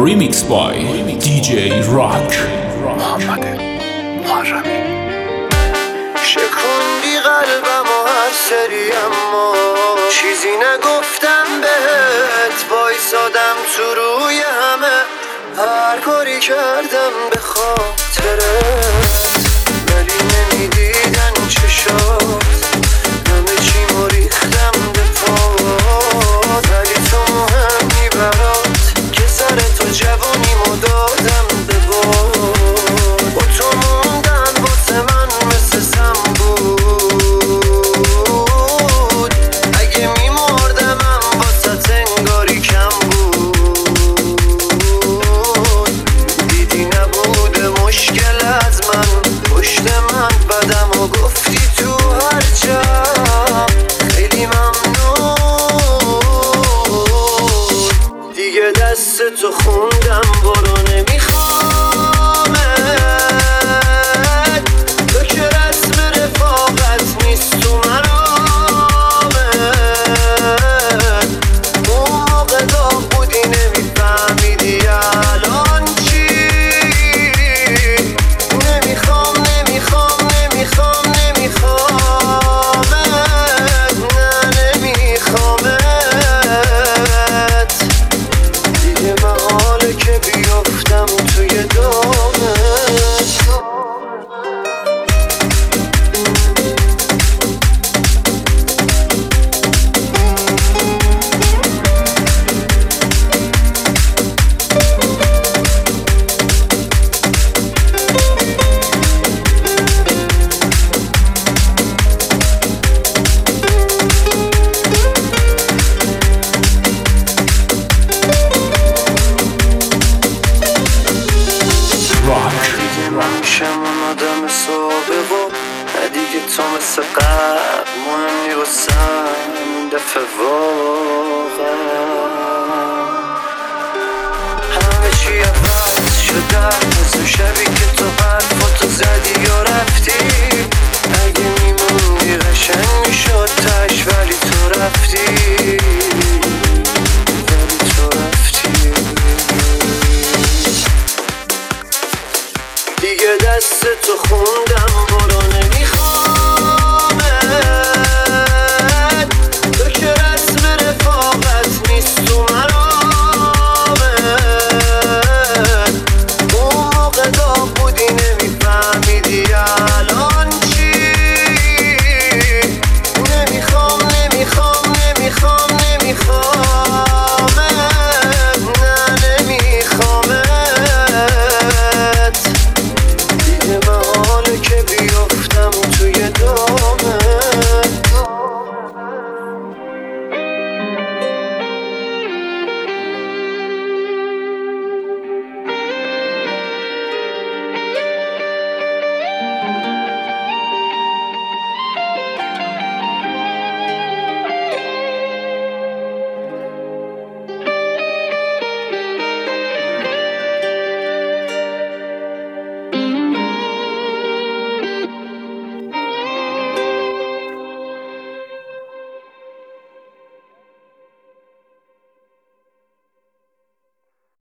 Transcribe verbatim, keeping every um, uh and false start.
Remix by دی جی راک محمد محرمی. شکوندی قلبم و هر سری اما چیزی نگفتم بهت، وایسادم تو روی همه، هر کاری کردم به خاطرت، ولی نمیدیدن چشات، همه چی ما ریختم به پات، ولی تو مهمی برات که سر تو جوانیمو دادم به باد، با تو موندن واسه من مثل سم بود، اگه میمردمم واسه انگاری کم بود، دیدی نبوده مشکل از من پشت من بدم و گفتی تو هر جا خیلی ممنون، دیگه دست تو خوندم برو نمیخوامت، تو که رسم رفاقت نیست تو مرامت، اون موقع داغ بودی نمیفهمیدی الان چی، نمیخوام نمیخوام نمیخوام نمیخوامت، نه نمیخوامت، دیگه محاله که بیافتم توی دامت. میشم اون آدم سابق و دیگه تو مثل قبل مهمی واسم این دفعه واقعا، همه چی عوض شده از اون شبی که تو حرفاتو زدی یا رفتی، اگه میموندی قشنگ میشد تش، ولی تو رفتی ولی تو رفتی، دیگه دست تو خوندم برو نمیخوامت،